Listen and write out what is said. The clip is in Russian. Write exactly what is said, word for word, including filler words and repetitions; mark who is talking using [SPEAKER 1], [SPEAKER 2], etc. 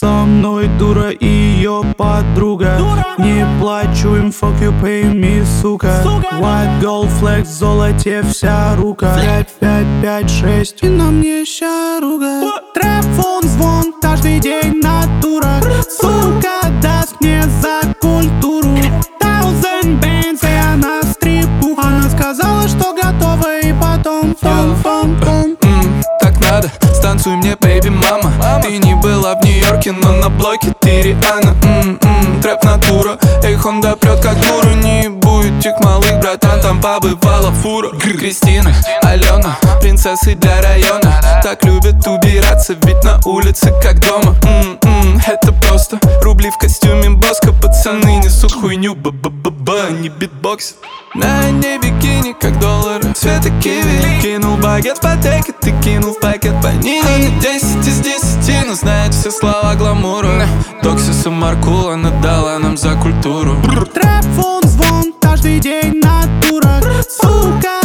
[SPEAKER 1] Со мной дура и ее подруга. Не плачу им, fuck you, pay me, сука. White gold flex, в золоте вся рука. Пять, пять, пять, шесть, и на мне ща руга. Трэп, фон, звон, каждый день натура. Сука даст мне за культуру thousand bands, и она стрипу. Она сказала, что готова, и потом фон, фон, фон.
[SPEAKER 2] Так надо, станцуй мне, baby, мама. Ты не была в Нью-Йорке, но на блоке ты Риhanna. М-м, Трэп натура, эй, Хонда прет как дуру. Не будет тех малых, братан, там побывала фура. Кристина, Алена, принцессы для района. Так любят убираться, ведь на улице как дома. М-м, Это просто рубли в костюме Боско. Пацаны несут хуйню, ба-ба-ба-ба, не битбокс. На ней бикини, как доллары, цвета киви. Кинул багет в патеке, ты кинул в пакет по нини. Десять из десяти, но знает все слова гламуру. Токсиса Маркула надала нам за культуру.
[SPEAKER 1] Трэп, фон, звон, каждый день натура. Сука